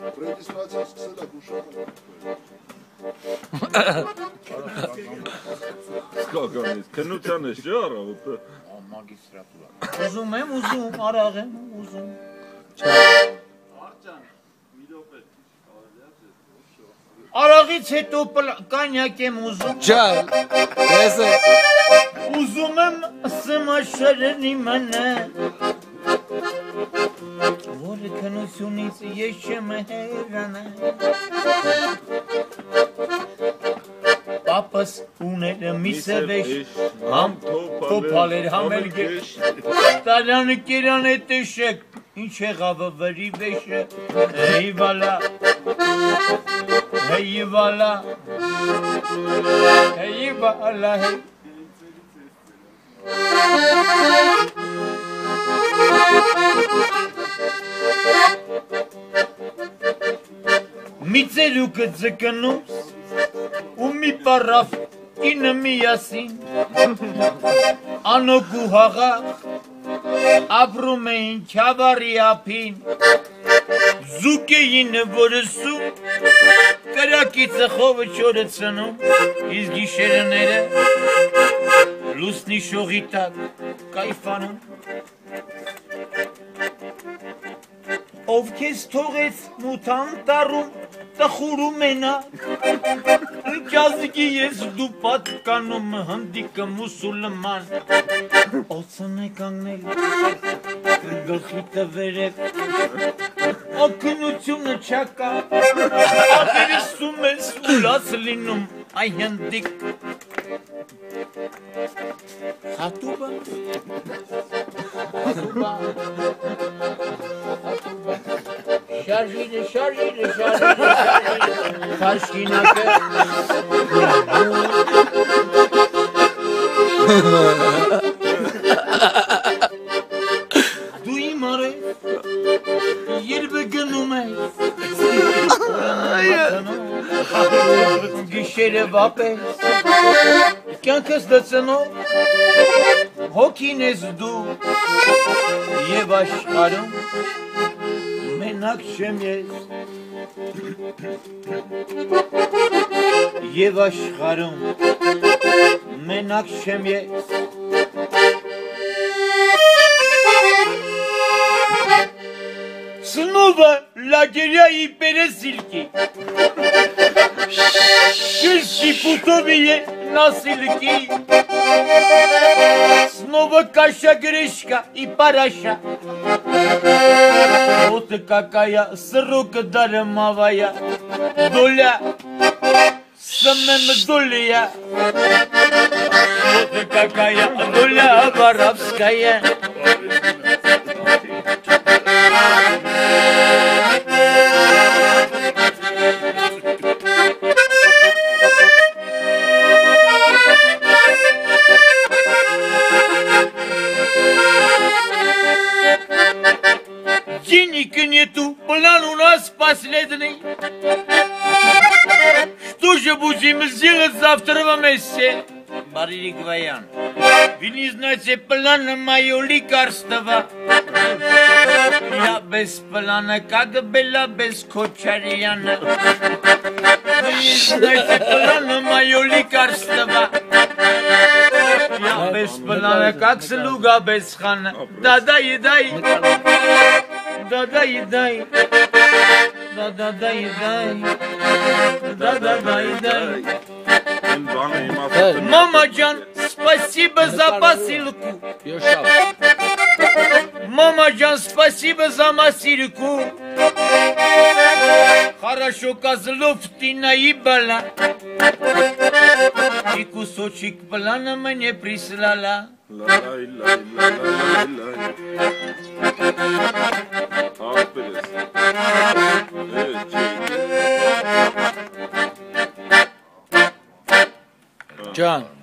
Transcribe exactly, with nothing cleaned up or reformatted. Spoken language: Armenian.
Ռեգիստրացիան սկսել է գուշակել։ Սկականից, քնության ես չէ առավոտը։ Մագիստրատուրա։ Ուզում եմ, ուզում, արաղ եմ, ուզում։ Արջան, մի րոպե, Արաղից հետո կանյակ եմ ուզում։ Ջան, ես Ուզում եմ սմաշարենի մնը, որը քնությունից ես չեմ հեռանա։ Պապս ուներ մի սևեշ, համ թոփալ էր, համ էլ գեշ, տալյանը կերան է տեշեք, ինչ եղավը վրի վեշը, հեյ վալա, հեյ վալա, հեյ վալա, հեյ մի ծերուկը ձկնուս ու մի պարավ ինը միասին անոք ու հաղախ ապրում էին Քյավառի ափին զուկ էին որսում կրակի ծխովը չորը ծնում իսկ գիշերները լուսնի շողի տակ կայֆանում ով քեզ թողեց մութ անտառում տխուրում մենակ Ջազգի ես դու պատկանում հնդիկը մուսուլման Օծն է կանգնել գլխի տվերև Օգնությունը չակա Ատերիսում ես ուլաց լինում այ հնդիկ Հատուբա Հատուբա Շարժինը, շարժինը, շարժինը, շարժինը, խարշկինակը Դու իմ արև, երբ գնում ես Գիշերը վապես, կյանքս դծնով, հոգին ես դու և աշխարում Մենակ չեմ ես Եվ աշխարում Մենակ չեմ ես Սնովը լագերյայի պերեսիլքի Շիրշի պուտովի է նասիլքի Սնովը կաշա գրեշկա ի պարաշա Ոտը կակայա, սրոկը դարը մավայա Դոլյա, սմեմ դոլյա Ոտը կակայա, դոլյա վարավսկայա Денег нету, план у нас последний. Что же будем сделать завтра вместе? Мария Гвоян, вы не знаете плана мое лекарство. Я без плана, как была без Кочарьяна. Вы не знаете плана мое лекарство. Я без плана, как слуга без хана. Да-дай, дай. Да-дай, дай. Да-да-дай, дай. Да-да-дай, дай. Мамаджан, спасибо за посылку. Мамаджан, спасибо за масильку. Хорошо козлов ты наебала. И кусочек плана мне прислала. Can.